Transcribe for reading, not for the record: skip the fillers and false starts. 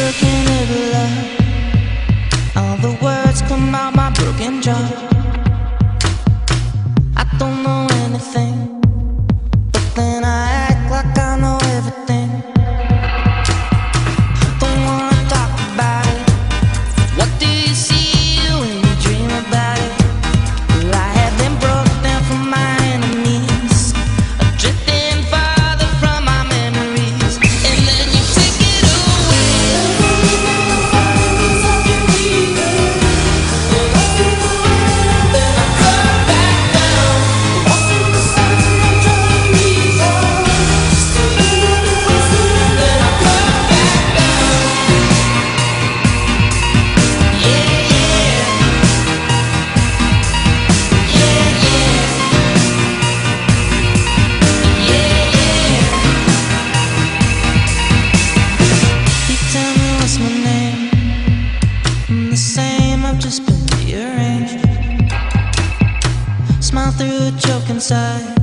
looking at love. All the words come out my broken jaw. I don't know anything, but then I act like I know everything. Don't wanna talk about it. What do you see when you dream about it? Well, I have been broke down from my enemies, drifting farther from my memories, and then you take it away. Then I come back down, walk through the sun and try to reach out. Then I come back down. Yeah, yeah. Yeah, yeah. Yeah, yeah. You tell me what's my name. I'm the same, I've just been rearranged. Smile through a choke inside.